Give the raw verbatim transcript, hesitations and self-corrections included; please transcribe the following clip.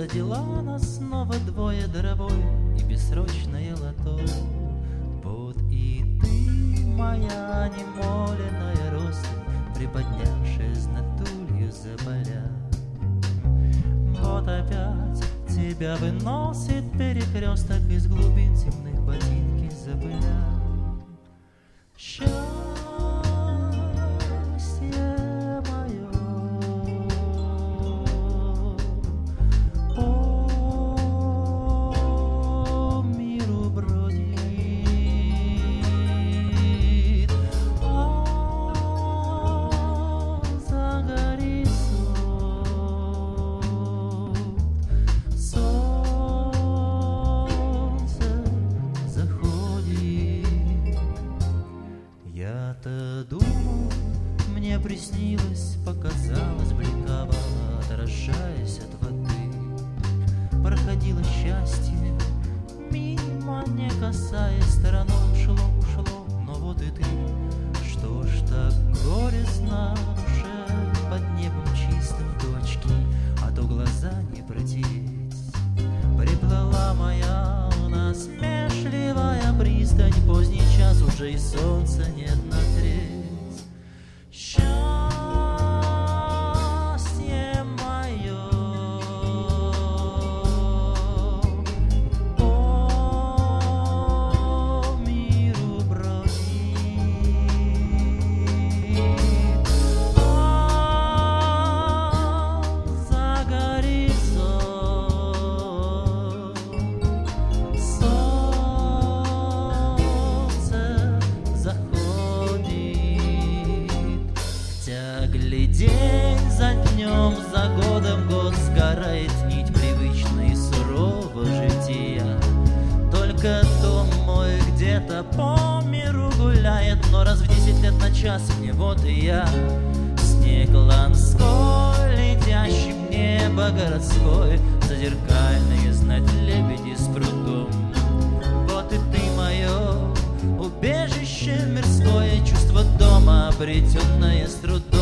дела нас снова двое, даровой и бессрочное лото. Вот и ты, моя немоленная россыпь, приподнявшись над тулью за поля. Вот опять тебя выносит перекресток из глубин темных ботинки запыля. Счастье мое по миру бродит, а за горизонт солнце заходит. Я-то думал, мне приснилось, показалось, бликаво, отражаясь от воды. Проходило счастье, мимо не касаясь, стороной шло, ушло, но вот и ты. Что ж так горестно душе под небом чистым точки, а то глаза не протереть. Приплыла моя насмешливая пристань, поздний час уже и солнца нет на треть. Счастье мое по миру бродит, а за горизонт солнце заходит. Тягли день за днем, за годом год, сгорает нить привычной и сурового жития. Только дом мой где-то по миру гуляет, но раз в десять лет на час мне вот и я. Снег ланской, летящий в небо городской, зазеркальные знать лебеди с прудом. Вот и ты мое убежище мирское, чувство дома, обретенное с трудом.